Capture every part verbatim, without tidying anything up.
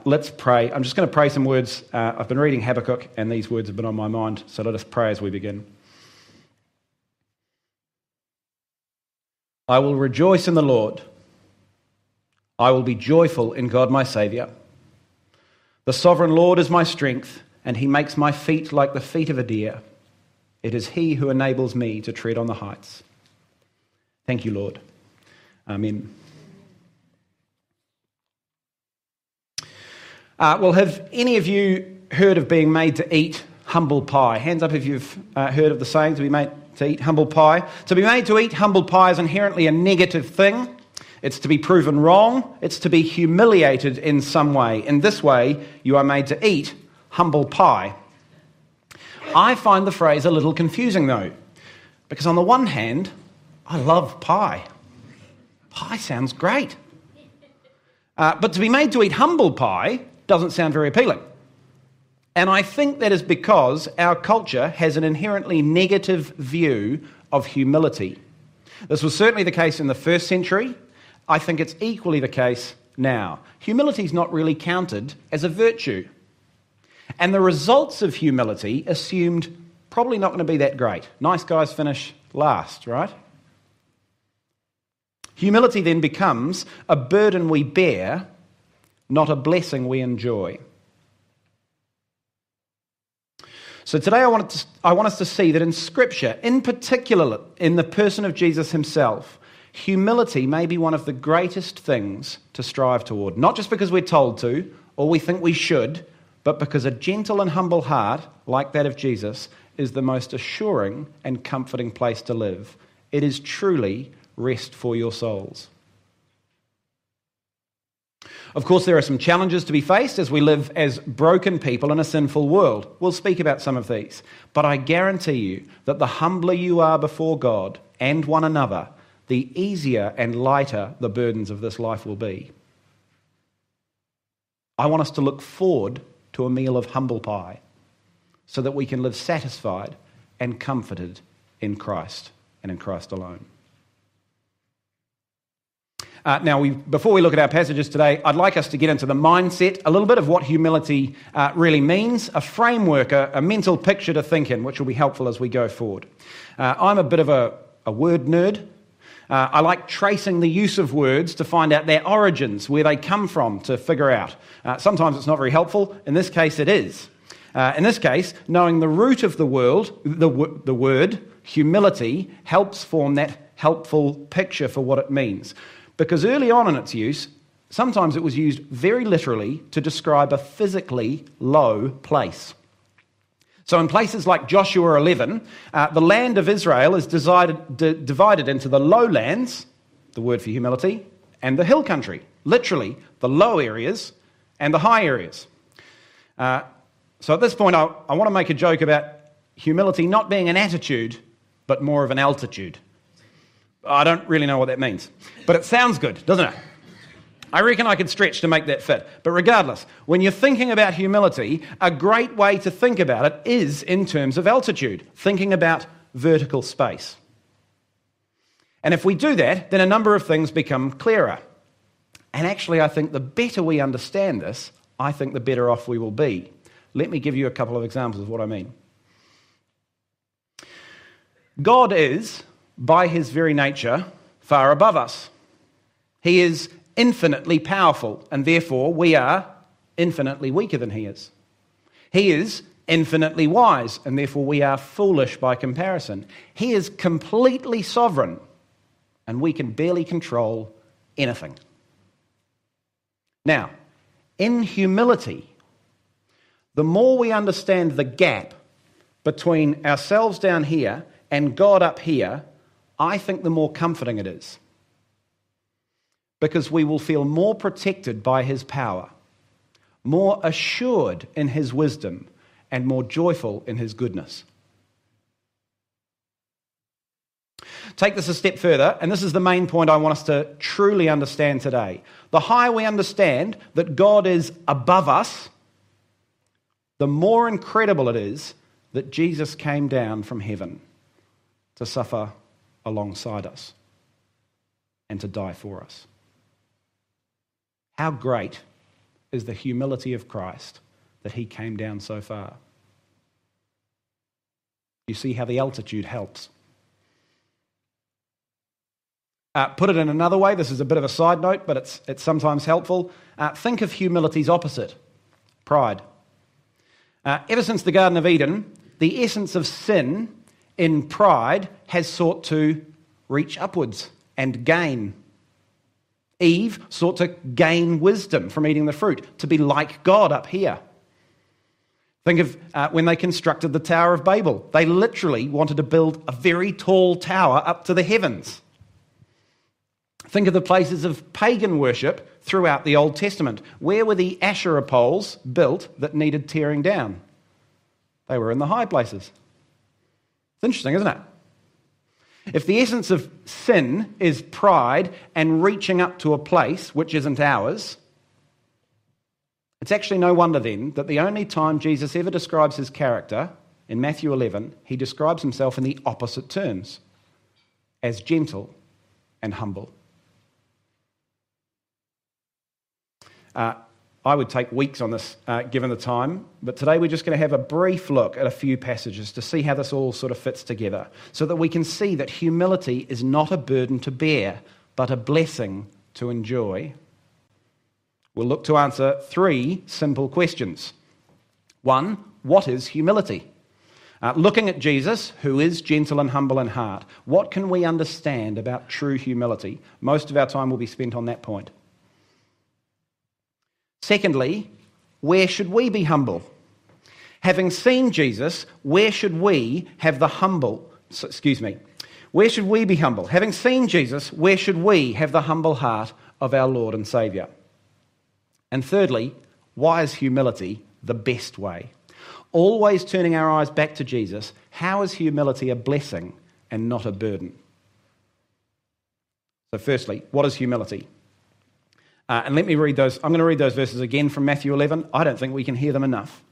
Let's pray. I'm just going to pray some words. Uh, I've been reading Habakkuk, and these words have been on my mind, so let us pray as we begin. I will rejoice in the Lord. I will be joyful in God my Saviour. The sovereign Lord is my strength, and he makes my feet like the feet of a deer. It is he who enables me to tread on the heights. Thank you, Lord. Amen. Uh, well, have any of you heard of being made to eat humble pie? Hands up if you've uh, heard of the saying, to be made to eat humble pie. To be made to eat humble pie is inherently a negative thing. It's to be proven wrong. It's to be humiliated in some way. In this way, you are made to eat humble pie. I find the phrase a little confusing, though, because on the one hand, I love pie. Pie sounds great. Uh, but to be made to eat humble pie doesn't sound very appealing. And I think that is because our culture has an inherently negative view of humility. This was certainly the case in the first century. I think it's equally the case now. Humility is not really counted as a virtue. And the results of humility assumed probably not going to be that great. Nice guys finish last, right? Humility then becomes a burden we bear, not a blessing we enjoy. So today I want, to, I want us to see that in Scripture, in particular in the person of Jesus himself, humility may be one of the greatest things to strive toward. Not just because we're told to, or we think we should, but because a gentle and humble heart, like that of Jesus, is the most assuring and comforting place to live. It is truly rest for your souls. Of course, there are some challenges to be faced as we live as broken people in a sinful world. We'll speak about some of these. But I guarantee you that the humbler you are before God and one another, the easier and lighter the burdens of this life will be. I want us to look forward to a meal of humble pie so that we can live satisfied and comforted in Christ and in Christ alone. Uh, now, we, before we look at our passages today, I'd like us to get into the mindset, a little bit of what humility uh, really means, a framework, a, a mental picture to think in, which will be helpful as we go forward. Uh, I'm a bit of a, a word nerd. Uh, I like tracing the use of words to find out their origins, where they come from, to figure out. Uh, sometimes it's not very helpful. In this case, it is. Uh, in this case, knowing the root of the world, the, the word, humility, helps form that helpful picture for what it means. Because early on in its use, sometimes it was used very literally to describe a physically low place. So in places like Joshua eleven, uh, the land of Israel is decided, d- divided into the lowlands, the word for humility, and the hill country, literally the low areas and the high areas. Uh, so at this point, I, I want to make a joke about humility not being an attitude, but more of an altitude. I don't really know what that means, but it sounds good, doesn't it? I reckon I could stretch to make that fit. But regardless, when you're thinking about humility, a great way to think about it is in terms of altitude, thinking about vertical space. And if we do that, then a number of things become clearer. And actually, I think the better we understand this, I think the better off we will be. Let me give you a couple of examples of what I mean. God is, by his very nature, far above us. He is infinitely powerful, and therefore we are infinitely weaker than he is. He is infinitely wise, and therefore we are foolish by comparison. He is completely sovereign, and we can barely control anything. Now, in humility, the more we understand the gap between ourselves down here and God up here, I think the more comforting it is, because we will feel more protected by his power, more assured in his wisdom, and more joyful in his goodness. Take this a step further, and this is the main point I want us to truly understand today. The higher we understand that God is above us, the more incredible it is that Jesus came down from heaven to suffer alongside us and to die for us. How great is the humility of Christ, that he came down so far. You see how the altitude helps. Uh, put it in another way, this is a bit of a side note, but it's, it's sometimes helpful. Uh, think of humility's opposite, pride. Uh, ever since the Garden of Eden, the essence of sin in pride has sought to reach upwards and gain. Eve sought to gain wisdom from eating the fruit, to be like God up here. Think of uh, when they constructed the Tower of Babel. They literally wanted to build a very tall tower up to the heavens. Think of the places of pagan worship throughout the Old Testament. Where were the Asherah poles built that needed tearing down? They were in the high places. It's interesting, isn't it? If the essence of sin is pride and reaching up to a place which isn't ours, it's actually no wonder then that the only time Jesus ever describes his character, in Matthew eleven, he describes himself in the opposite terms, as gentle and humble. Uh, I would take weeks on this, uh, given the time, but today we're just going to have a brief look at a few passages to see how this all sort of fits together, so that we can see that humility is not a burden to bear, but a blessing to enjoy. We'll look to answer three simple questions. One, what is humility? Uh, looking at Jesus, who is gentle and humble in heart, what can we understand about true humility? Most of our time will be spent on that point. Secondly, where should we be humble? Having seen Jesus, where should we have the humble, excuse me, where should we be humble? Having seen Jesus, where should we have the humble heart of our Lord and Saviour? And thirdly, why is humility the best way? Always turning our eyes back to Jesus, how is humility a blessing and not a burden? So firstly, what is humility? Uh, and let me read those. I'm going to read those verses again from Matthew eleven. I don't think we can hear them enough.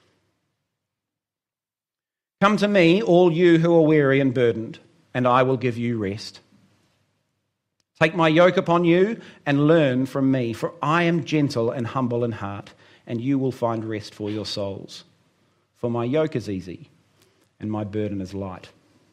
Come to me, all you who are weary and burdened, and I will give you rest. Take my yoke upon you and learn from me, for I am gentle and humble in heart, and you will find rest for your souls. For my yoke is easy and my burden is light.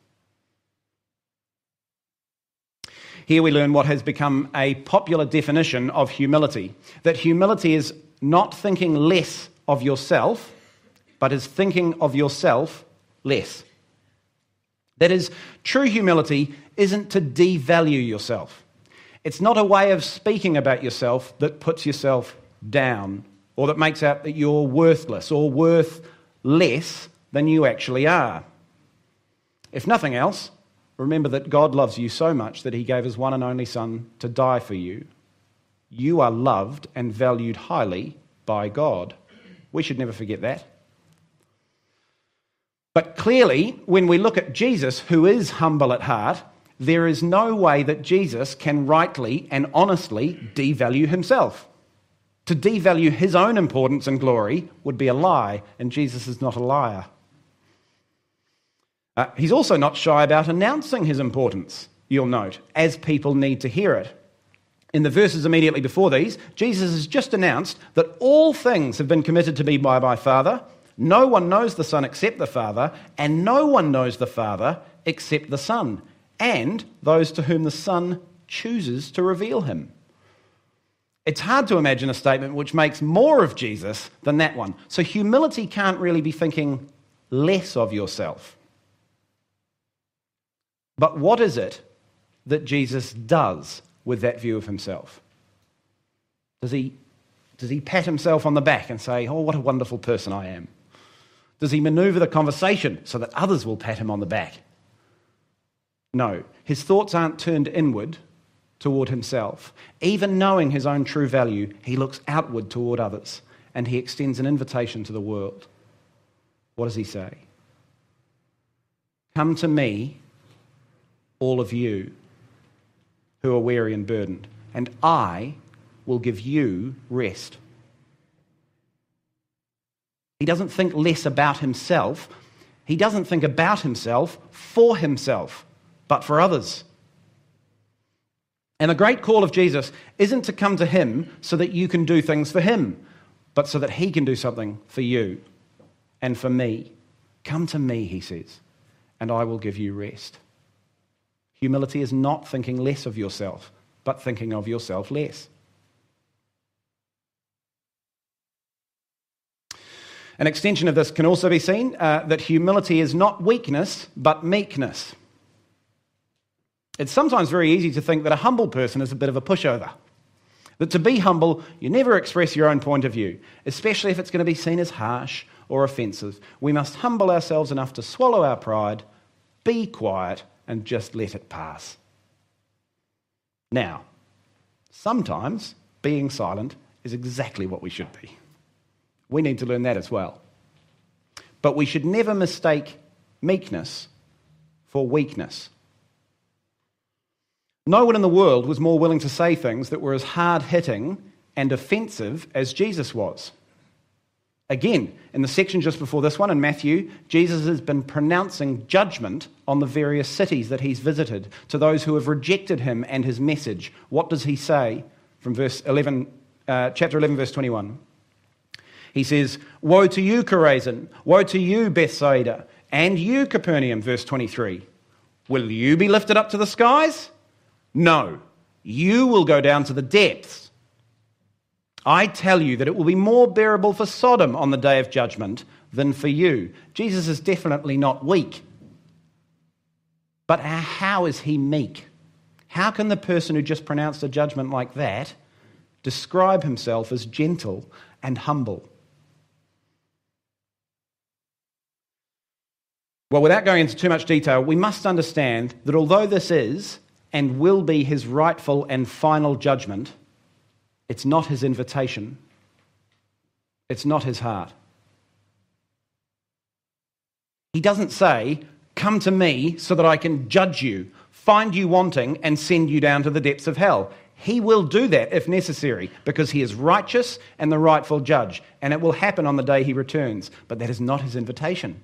Here we learn what has become a popular definition of humility, that humility is not thinking less of yourself, but is thinking of yourself less. That is, true humility isn't to devalue yourself. It's not a way of speaking about yourself that puts yourself down or that makes out that you're worthless or worth less than you actually are. If nothing else, remember that God loves you so much that he gave his one and only Son to die for you. You are loved and valued highly by God. We should never forget that. But clearly, when we look at Jesus, who is humble at heart, there is no way that Jesus can rightly and honestly devalue himself. To devalue his own importance and glory would be a lie, and Jesus is not a liar. Uh, he's also not shy about announcing his importance, you'll note, as people need to hear it. In the verses immediately before these, Jesus has just announced that all things have been committed to me by my Father. No one knows the Son except the Father, and no one knows the Father except the Son, and those to whom the Son chooses to reveal him. It's hard to imagine a statement which makes more of Jesus than that one. So humility can't really be thinking less of yourself. But what is it that Jesus does with that view of himself? Does he, does he pat himself on the back and say, oh, what a wonderful person I am? Does he maneuver the conversation so that others will pat him on the back? No, his thoughts aren't turned inward toward himself. Even knowing his own true value, he looks outward toward others and he extends an invitation to the world. What does he say? Come to me, all of you who are weary and burdened, and I will give you rest. He doesn't think less about himself. He doesn't think about himself for himself, but for others. And the great call of Jesus isn't to come to him so that you can do things for him. but so that he can do something for you and for me. Come to me, he says, and I will give you rest. Humility is not thinking less of yourself, but thinking of yourself less. An extension of this can also be seen, uh, that humility is not weakness, but meekness. It's sometimes very easy to think that a humble person is a bit of a pushover. That to be humble, you never express your own point of view, especially if it's going to be seen as harsh or offensive. We must humble ourselves enough to swallow our pride, be quiet, and just let it pass. Now, sometimes being silent is exactly what we should be. We need to learn that as well. But we should never mistake meekness for weakness. No one in the world was more willing to say things that were as hard-hitting and offensive as Jesus was. Again, in the section just before this one, in Matthew, Jesus has been pronouncing judgment on the various cities that he's visited, to those who have rejected him and his message. What does he say from verse eleven, uh, chapter eleven, verse twenty-one? He says, "Woe to you, Chorazin! Woe to you, Bethsaida! And you, Capernaum," verse twenty-three. "Will you be lifted up to the skies? No, you will go down to the depths. I tell you that it will be more bearable for Sodom on the day of judgment than for you." Jesus is definitely not weak. But how is he meek? How can the person who just pronounced a judgment like that describe himself as gentle and humble? Well, without going into too much detail, we must understand that although this is and will be his rightful and final judgment, it's not his invitation. It's not his heart. He doesn't say, "Come to me so that I can judge you, find you wanting, and send you down to the depths of hell." He will do that if necessary, because he is righteous and the rightful judge, and it will happen on the day he returns. But that is not his invitation.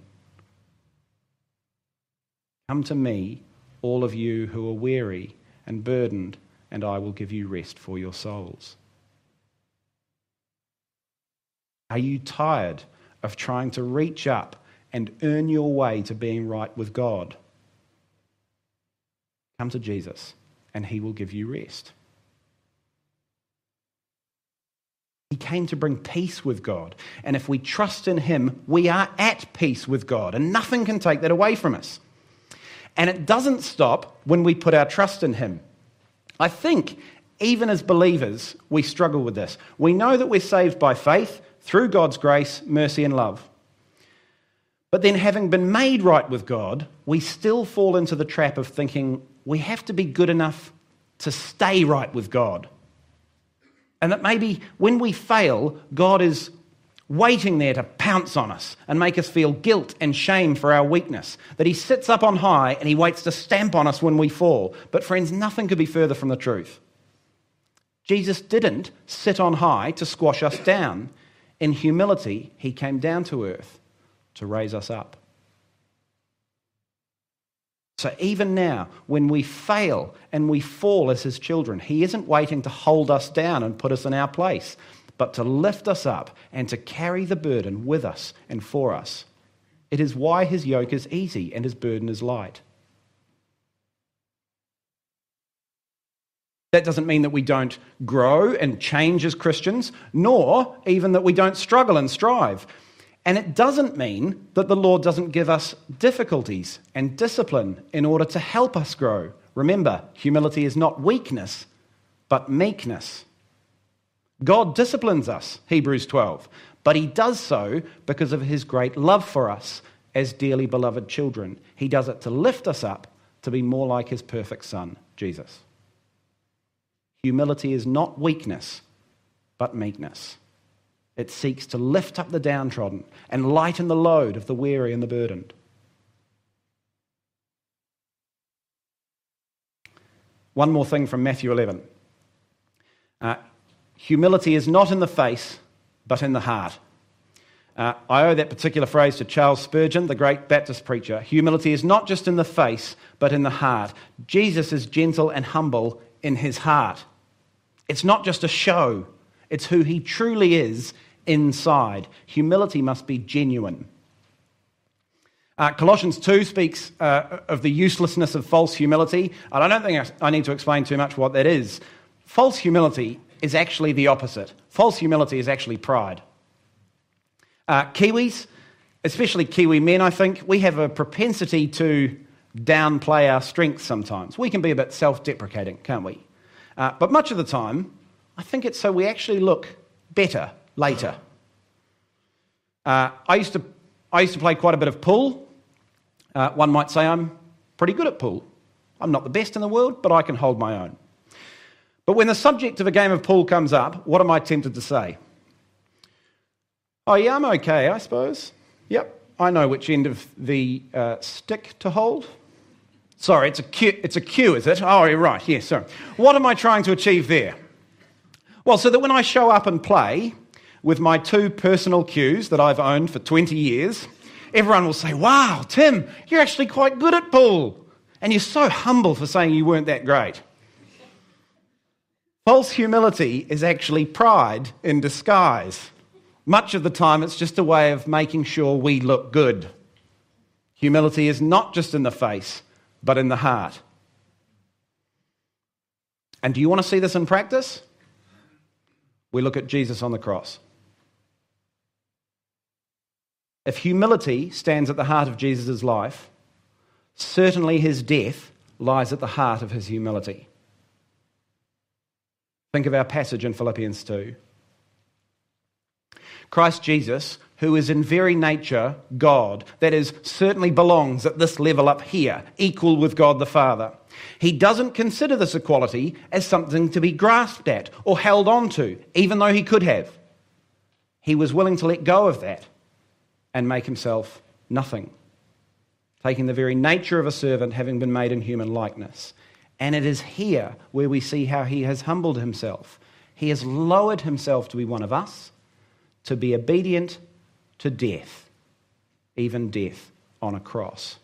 "Come to me, all of you who are weary and burdened, and I will give you rest for your souls." Are you tired of trying to reach up and earn your way to being right with God? Come to Jesus, and he will give you rest. He came to bring peace with God, and if we trust in him, we are at peace with God, and nothing can take that away from us. And it doesn't stop when we put our trust in him. I think, even as believers, we struggle with this. We know that we're saved by faith, through God's grace, mercy, and love. But then, having been made right with God, we still fall into the trap of thinking we have to be good enough to stay right with God. And that maybe when we fail, God is waiting there to pounce on us and make us feel guilt and shame for our weakness. That he sits up on high and he waits to stamp on us when we fall. But friends, nothing could be further from the truth. Jesus didn't sit on high to squash us down. In humility, he came down to earth to raise us up. So even now, when we fail and we fall as his children, he isn't waiting to hold us down and put us in our place, but to lift us up and to carry the burden with us and for us. It is why his yoke is easy and his burden is light. That doesn't mean that we don't grow and change as Christians, nor even that we don't struggle and strive. And it doesn't mean that the Lord doesn't give us difficulties and discipline in order to help us grow. Remember, humility is not weakness, but meekness. God disciplines us, Hebrews twelve, but he does so because of his great love for us as dearly beloved children. He does it to lift us up to be more like his perfect Son, Jesus. Humility is not weakness, but meekness. It seeks to lift up the downtrodden and lighten the load of the weary and the burdened. One more thing from Matthew eleven. Uh, humility is not in the face, but in the heart. Uh, I owe that particular phrase to Charles Spurgeon, the great Baptist preacher. Humility is not just in the face, but in the heart. Jesus is gentle and humble in his heart. It's not just a show. It's who he truly is inside. Humility must be genuine. Uh, Colossians two speaks uh, of the uselessness of false humility. And I don't think I need to explain too much what that is. False humility is actually the opposite. False humility is actually pride. Uh, Kiwis, especially Kiwi men, I think, we have a propensity to downplay our strengths sometimes. We can be a bit self-deprecating, can't we? Uh, but much of the time, I think it's so we actually look better later. Uh, I used to I used to play quite a bit of pool. Uh, one might say I'm pretty good at pool. I'm not the best in the world, but I can hold my own. But when the subject of a game of pool comes up, what am I tempted to say? Oh yeah, I'm okay, I suppose. Yep, I know which end of the uh, stick to hold. Sorry, it's a cue, it's a cue, is it? Oh, you're right, yes, sorry. What am I trying to achieve there? Well, so that when I show up and play with my two personal cues that I've owned for twenty years, everyone will say, wow, Tim, you're actually quite good at pool. And you're so humble for saying you weren't that great. False humility is actually pride in disguise. Much of the time, it's just a way of making sure we look good. Humility is not just in the face, but in the heart. And do you want to see this in practice? We look at Jesus on the cross. If humility stands at the heart of Jesus' life, certainly his death lies at the heart of his humility. Think of our passage in Philippians two. Christ Jesus, who is in very nature God, that is, certainly belongs at this level up here, equal with God the Father. He doesn't consider this equality as something to be grasped at or held on to, even though he could have. He was willing to let go of that and make himself nothing, taking the very nature of a servant, having been made in human likeness. And it is here where we see how he has humbled himself. He has lowered himself to be one of us, to be obedient to death, even death on a cross.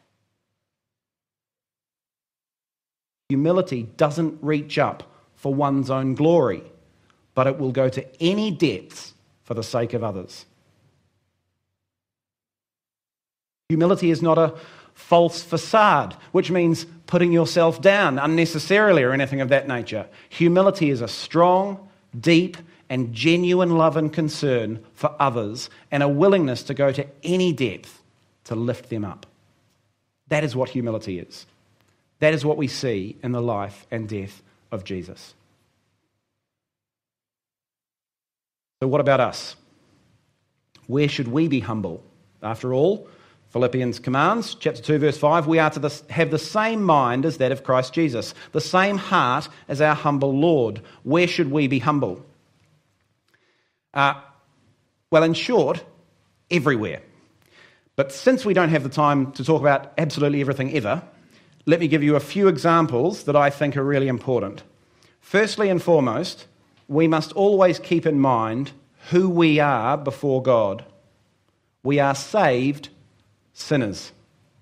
Humility doesn't reach up for one's own glory, but it will go to any depths for the sake of others. Humility is not a false facade, which means putting yourself down unnecessarily or anything of that nature. Humility is a strong, deep, and genuine love and concern for others and a willingness to go to any depth to lift them up. That is what humility is. That is what we see in the life and death of Jesus. So what about us? Where should we be humble? After all, Philippians commands, chapter two, verse five, we are to the, have the same mind as that of Christ Jesus, the same heart as our humble Lord. Where should we be humble? Uh, well, in short, everywhere. But since we don't have the time to talk about absolutely everything ever, let me give you a few examples that I think are really important. Firstly and foremost, we must always keep in mind who we are before God. We are saved sinners.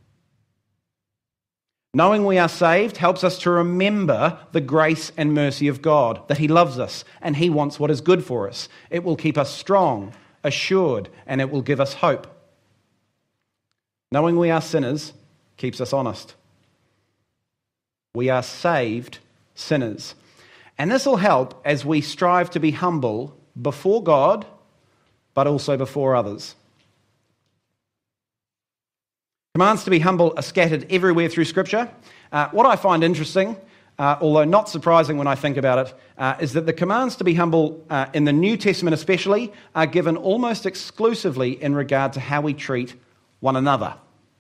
Knowing we are saved helps us to remember the grace and mercy of God, that he loves us and he wants what is good for us. It will keep us strong, assured, and it will give us hope. Knowing we are sinners keeps us honest. We are saved sinners. And this will help as we strive to be humble before God, but also before others. Commands to be humble are scattered everywhere through Scripture. Uh, what I find interesting, uh, although not surprising when I think about it, uh, is that the commands to be humble uh, in the New Testament especially are given almost exclusively in regard to how we treat one another.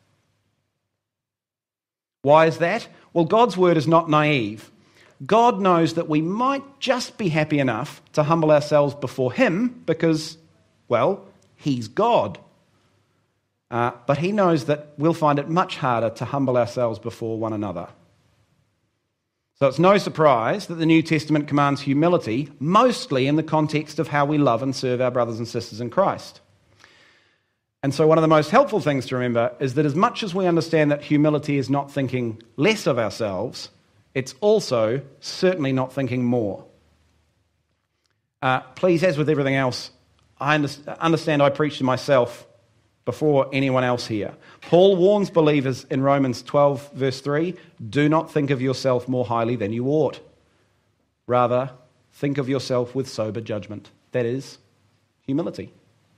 Why is that? Well, God's word is not naive. God knows that we might just be happy enough to humble ourselves before him because, well, he's God. Uh, but he knows that we'll find it much harder to humble ourselves before one another. So it's no surprise that the New Testament commands humility, mostly in the context of how we love and serve our brothers and sisters in Christ. And so one of the most helpful things to remember is that as much as we understand that humility is not thinking less of ourselves, it's also certainly not thinking more. Uh, please, as with everything else, I understand I preach to myself before anyone else here. Paul warns believers in Romans twelve, verse three, do not think of yourself more highly than you ought. Rather, think of yourself with sober judgment. That is, humility.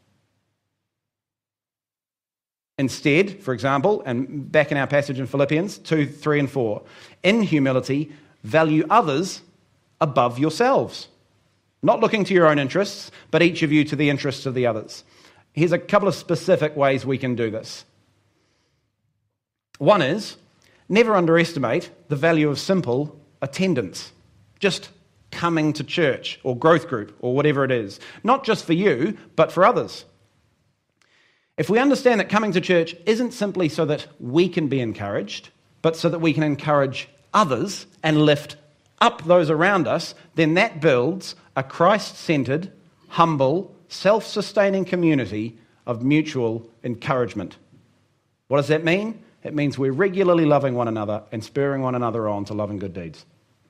Instead, for example, and back in our passage in Philippians two, three and four, in humility, value others above yourselves. Not looking to your own interests, but each of you to the interests of the others. Here's a couple of specific ways we can do this. One is, never underestimate the value of simple attendance. Just coming to church or growth group or whatever it is. Not just for you, but for others. If we understand that coming to church isn't simply so that we can be encouraged, but so that we can encourage others and lift up those around us, then that builds a Christ-centered, humble, self-sustaining community of mutual encouragement. What does that mean? It means we're regularly loving one another and spurring one another on to love and good deeds.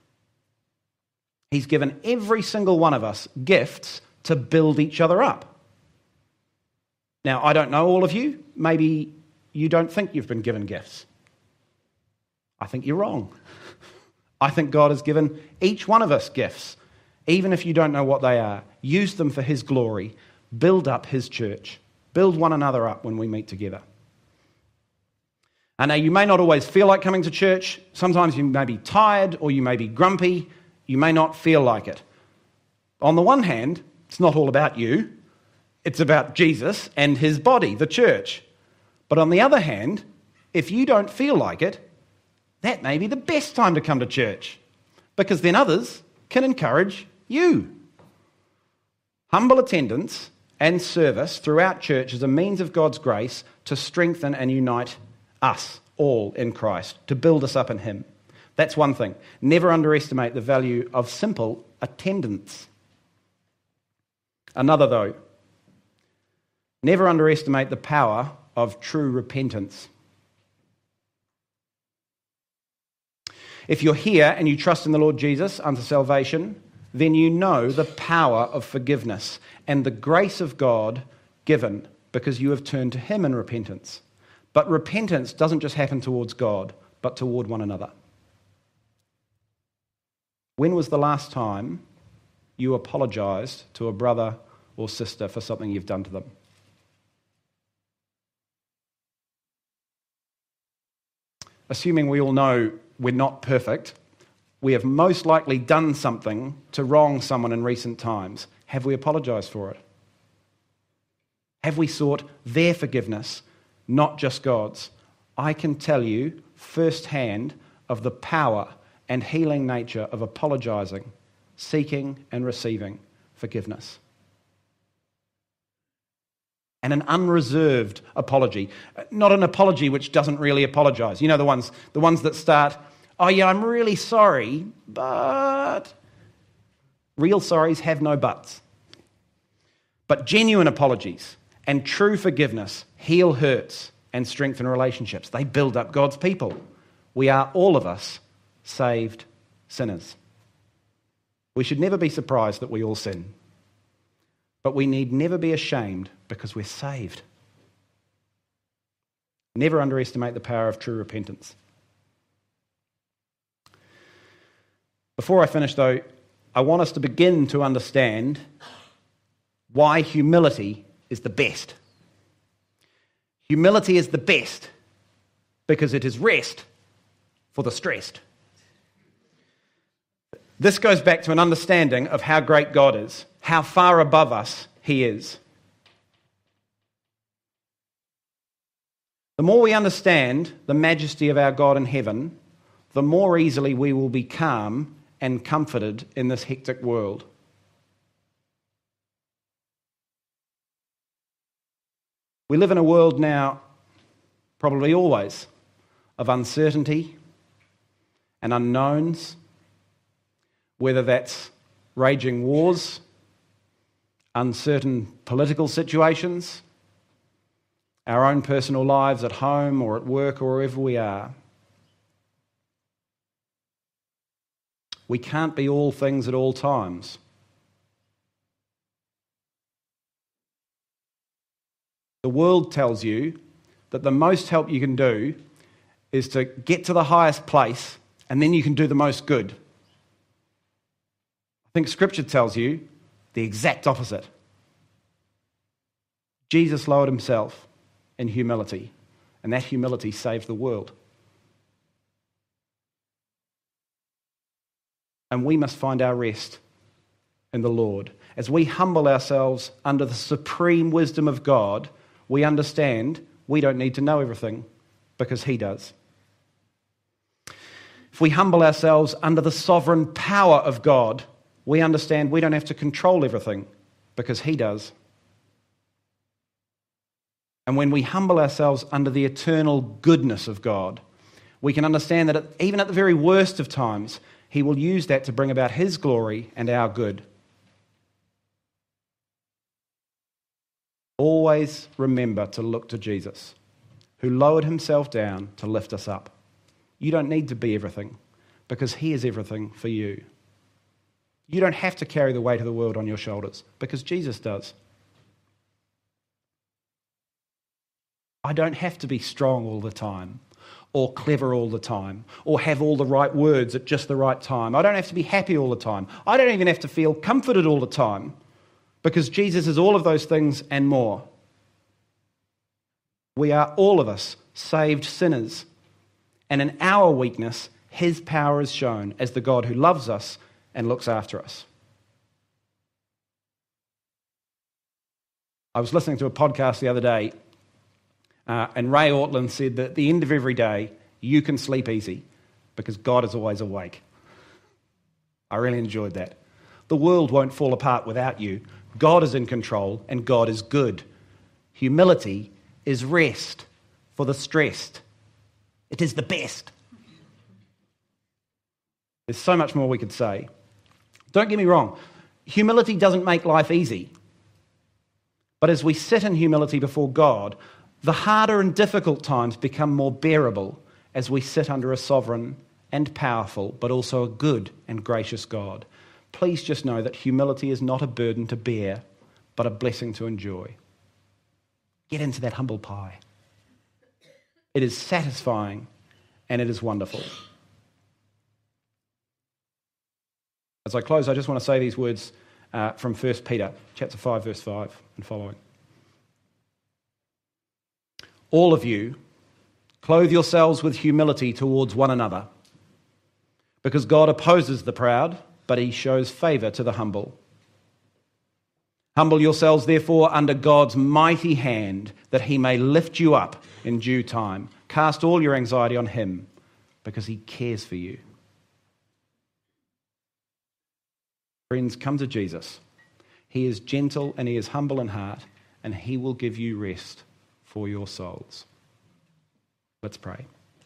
He's given every single one of us gifts to build each other up. Now, I don't know all of you. Maybe you don't think you've been given gifts. I think you're wrong. I think God has given each one of us gifts, even if you don't know what they are. Use them for His glory. Build up His church. Build one another up when we meet together. I know you may not always feel like coming to church. Sometimes you may be tired or you may be grumpy. You may not feel like it. On the one hand, it's not all about you. It's about Jesus and His body, the church. But on the other hand, if you don't feel like it, that may be the best time to come to church, because then others can encourage you. Humble attendance and service throughout church is a means of God's grace to strengthen and unite us all in Christ, to build us up in Him. That's one thing. Never underestimate the value of simple attendance. Another, though, never underestimate the power of true repentance. If you're here and you trust in the Lord Jesus unto salvation, then you know the power of forgiveness and the grace of God given because you have turned to Him in repentance. But repentance doesn't just happen towards God, but toward one another. When was the last time you apologised to a brother or sister for something you've done to them? Assuming we all know we're not perfect, we have most likely done something to wrong someone in recent times. Have we apologised for it? Have we sought their forgiveness, not just God's? I can tell you firsthand of the power and healing nature of apologising, seeking and receiving forgiveness. And an unreserved apology. Not an apology which doesn't really apologise. You know the ones, the ones that start, oh yeah, I'm really sorry, but... Real sorries have no buts. But genuine apologies and true forgiveness heal hurts and strengthen relationships. They build up God's people. We are, all of us, saved sinners. We should never be surprised that we all sin. But we need never be ashamed because we're saved. Never underestimate the power of true repentance. Before I finish, though, I want us to begin to understand why humility is the best. Humility is the best because it is rest for the stressed. This goes back to an understanding of how great God is, how far above us He is. The more we understand the majesty of our God in heaven, the more easily we will be calm and comforted in this hectic world. We live in a world now, probably always, of uncertainty and unknowns, whether that's raging wars, uncertain political situations, our own personal lives at home or at work or wherever we are. We can't be all things at all times. The world tells you that the most help you can do is to get to the highest place and then you can do the most good. I think Scripture tells you the exact opposite. Jesus lowered himself in humility, and that humility saved the world. And we must find our rest in the Lord. As we humble ourselves under the supreme wisdom of God, we understand we don't need to know everything because he does. If we humble ourselves under the sovereign power of God, we understand we don't have to control everything because he does. And when we humble ourselves under the eternal goodness of God, we can understand that even at the very worst of times, he will use that to bring about his glory and our good. Always remember to look to Jesus, who lowered himself down to lift us up. You don't need to be everything because he is everything for you. You don't have to carry the weight of the world on your shoulders because Jesus does. I don't have to be strong all the time, or clever all the time, or have all the right words at just the right time. I don't have to be happy all the time. I don't even have to feel comforted all the time, because Jesus is all of those things and more. We are all of us saved sinners, and in our weakness, his power is shown as the God who loves us and looks after us. I was listening to a podcast the other day, Uh, and Ray Ortland said that at the end of every day, you can sleep easy because God is always awake. I really enjoyed that. The world won't fall apart without you. God is in control and God is good. Humility is rest for the stressed. It is the best. There's so much more we could say. Don't get me wrong. Humility doesn't make life easy. But as we sit in humility before God, the harder and difficult times become more bearable as we sit under a sovereign and powerful, but also a good and gracious God. Please just know that humility is not a burden to bear, but a blessing to enjoy. Get into that humble pie. It is satisfying and it is wonderful. As I close, I just want to say these words uh, from First Peter, chapter five, verse five and following. All of you, clothe yourselves with humility towards one another, because God opposes the proud, but he shows favour to the humble. Humble yourselves, therefore, under God's mighty hand, that he may lift you up in due time. Cast all your anxiety on him, because he cares for you. Friends, come to Jesus. He is gentle and he is humble in heart, and he will give you rest for your souls. Let's pray.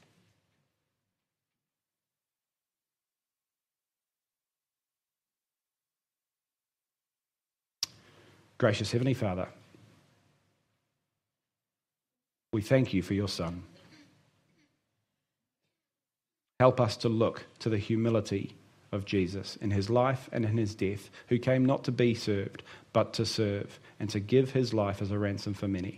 Gracious Heavenly Father, we thank you for your Son. Help us to look to the humility of Jesus in his life and in his death, who came not to be served, but to serve and to give his life as a ransom for many.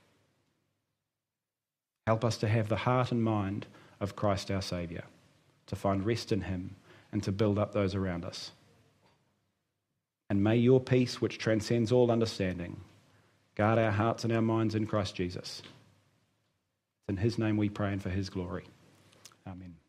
Help us to have the heart and mind of Christ our Saviour, to find rest in him and to build up those around us. And may your peace, which transcends all understanding, guard our hearts and our minds in Christ Jesus. In his name we pray and for his glory. Amen.